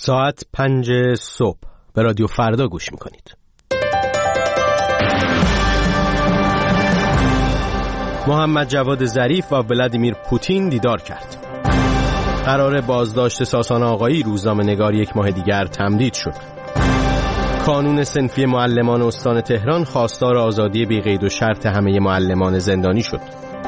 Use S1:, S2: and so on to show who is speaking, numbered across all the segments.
S1: ساعت 5 صبح به رادیو فردا گوش میکنید. محمد جواد ظریف و ولادیمیر پوتین دیدار کرد. قرار بازداشت ساسان آقایی روزنامه‌نگار یک ماه دیگر تمدید شد. کانون صنفی معلمان استان تهران خواستار آزادی بی قید و شرط همه معلمان زندانی شد.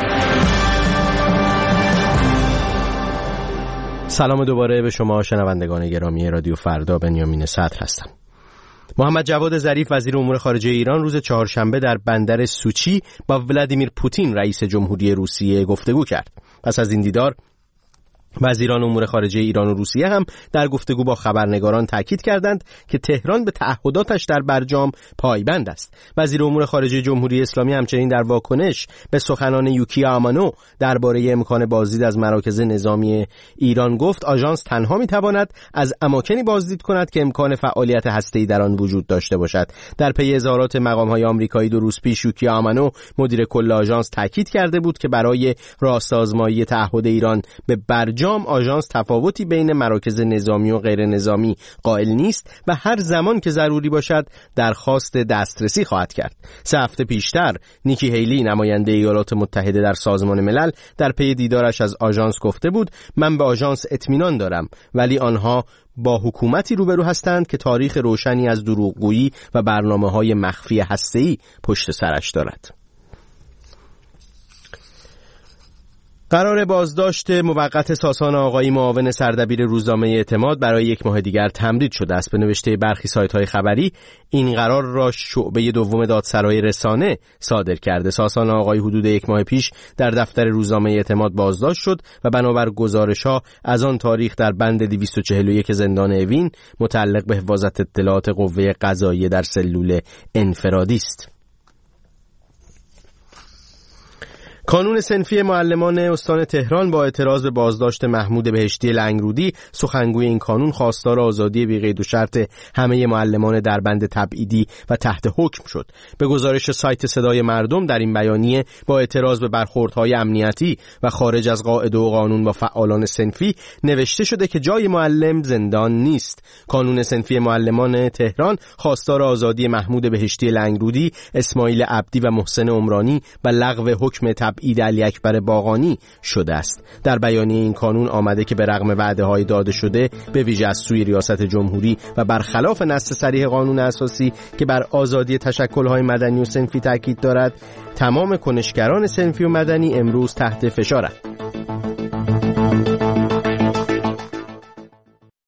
S1: سلام دوباره به شما شنوندگان گرامی رادیو فردا. بنیامین صدر هستم. محمد جواد ظریف وزیر امور خارجه ایران روز چهارشنبه در بندر سوچی با ولادیمیر پوتین رئیس جمهوری روسیه گفتگو کرد. پس از این دیدار وزیران امور خارجه ایران و روسیه هم در گفتگو با خبرنگاران تاکید کردند که تهران به تعهداتش در برجام پایبند است. وزیر امور خارجه جمهوری اسلامی همچنین در واکنش به سخنان یوکی آمانو درباره امکان بازدید از مراکز نظامی ایران گفت آژانس تنها میتواند از اماکنی بازدید کند که امکان فعالیت هسته‌ای در آن وجود داشته باشد. در پی اظهارات مقام‌های آمریکایی 2 روز پیش یوکی آمانو مدیر کل آژانس تاکید کرده بود که برای راست‌آزمایی تعهد ایران به برجام آژانس تفاوتی بین مراکز نظامی و غیر نظامی قائل نیست و هر زمان که ضروری باشد درخواست دسترسی خواهد کرد. 3 هفته پیشتر نیکی هیلی نماینده ایالات متحده در سازمان ملل در پی دیدارش از آژانس گفته بود من به آژانس اطمینان دارم ولی آنها با حکومتی روبرو هستند که تاریخ روشنی از دروغگویی و برنامه‌های مخفی هسته‌ای پشت سرش دارد. قرار بازداشت موقت ساسان آقایی معاون سردبیر روزنامه اعتماد برای 1 ماه دیگر تمدید شده است. به نوشته برخی سایت‌های خبری این قرار را شعبه دوم دادسرای رسانه صادر کرده. ساسان آقایی حدود 1 ماه پیش در دفتر روزنامه اعتماد بازداشت شد و بنابر گزارش‌ها از آن تاریخ در بند 241 زندان اوین متعلق به حفاظت اطلاعات قوه قضاییه در سلول انفرادی است. کانون صنفی معلمان استان تهران با اعتراض به بازداشت محمود بهشتی لنگرودی سخنگوی این کانون خواستار آزادی بی قید و شرط همه معلمان در بند تبعیدی و تحت حکم شد. به گزارش سایت صدای مردم در این بیانیه با اعتراض به برخوردهای امنیتی و خارج از قاعده و قانون با فعالان صنفی نوشته شده که جای معلم زندان نیست. کانون صنفی معلمان تهران خواستار آزادی محمود بهشتی لنگرودی، اسماعیل عبدی و محسن عمرانی و لغو حکم تبعید علی اکبر باقانی شده است. در بیانیه این کانون آمده که به رغم وعده‌های داده شده به ویژه از سوی ریاست جمهوری و برخلاف نص صریح قانون اساسی که بر آزادی تشکل‌های مدنی و صنفی تاکید دارد، تمام کنشگران صنفی و مدنی امروز تحت فشارند.